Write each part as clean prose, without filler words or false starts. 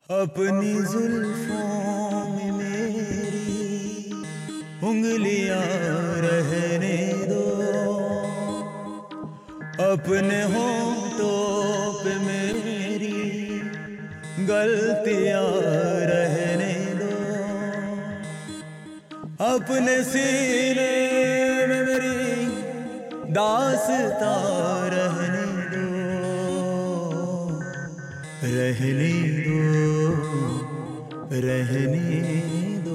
अपनी जुल्फों में मेरी उंगलियां रहने दो, अपने होंठों पे मेरी गलतियां रहने दो, अपने सीने में मेरी दास्तां रहने दो, रहने दो, रहने दो।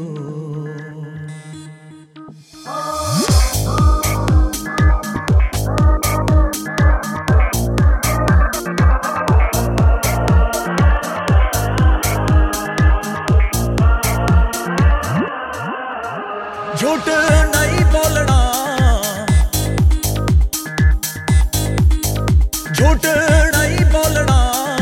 झूठ नहीं बोलना, झूठ नहीं बोलना,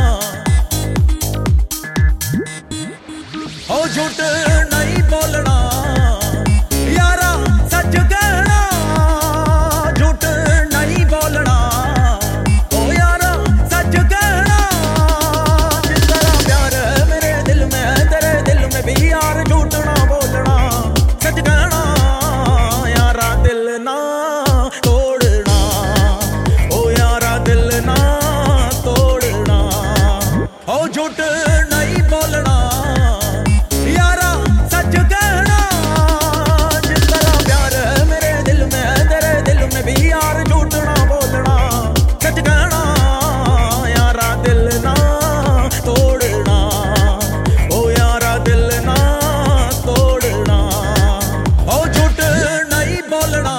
ओ झूठ नहीं बोलना यारा, सच कहना। झूठ नहीं बोलना ओ यारा, सच कहना। जिस तरह प्यार है मेरे दिल में, तेरे दिल में भी यार झूठ ना बोलना, सच कहना यारा, दिल ना तोड़ना, ओ यारा दिल ना तोड़ना, ओ झूठ नहीं बोलना यारा, सच कहना। जिस तरह प्यार है मेरे दिल में, तेरे दिल में भी यार झूठ ना बोलना, सच कहना यारा, दिल ना तोड़ना, ओ यारा दिल ना तोड़ना, ओ झूठ नहीं बोलना।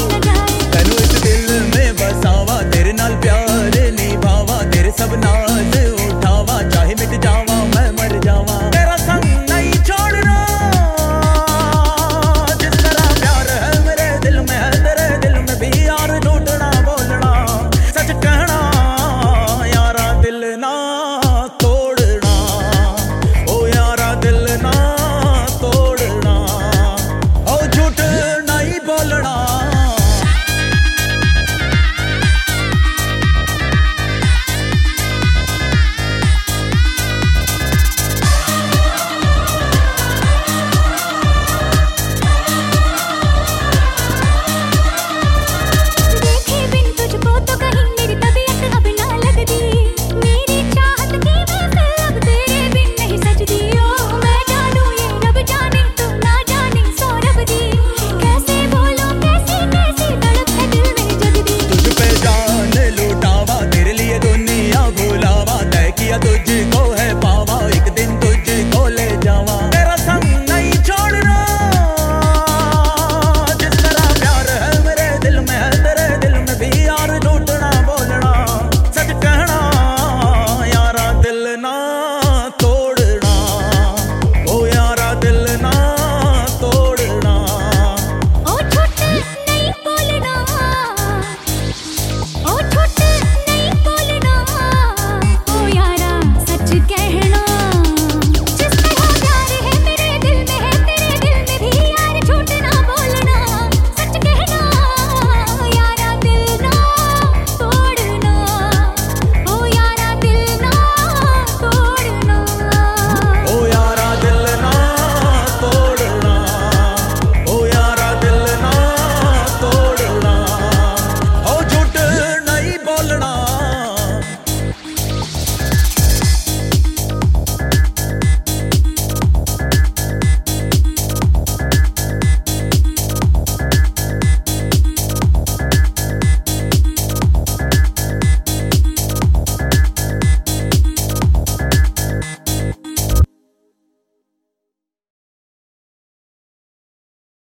सब नाज